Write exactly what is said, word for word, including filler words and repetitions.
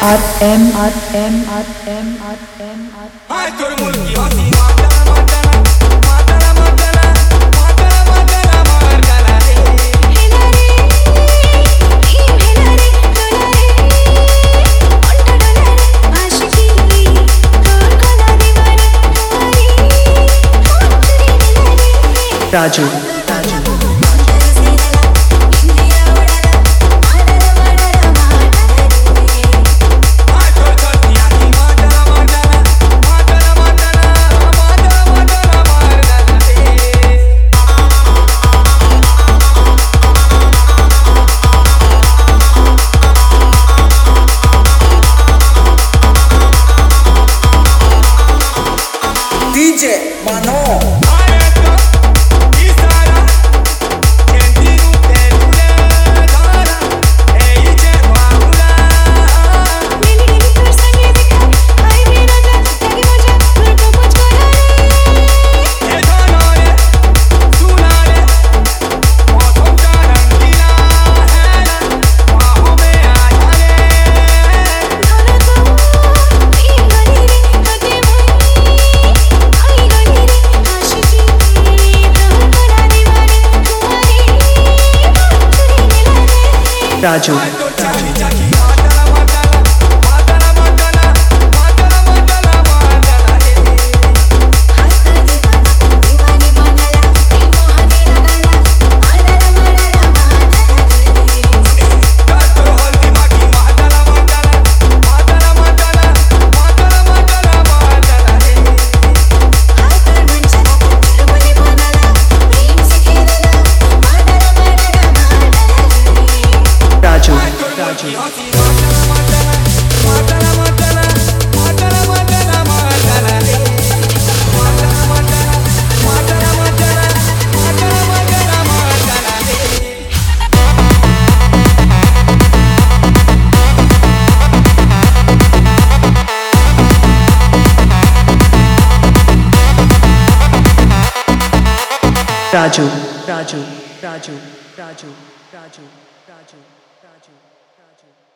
R M R M R M R M R हाय तोर मुल्की हसी मातला मातला मातला मातला मातला मातला मारगला रे हेला रे भीम हेला रे डोला रे ओंटा डोला रे आशिकी तोर कोला दीवाना तुम्हारी होतरी हेला रे Raju Raju D J Mano Raju Raju Raju Raju Raju Raju Raju Raju Raju Raju Raju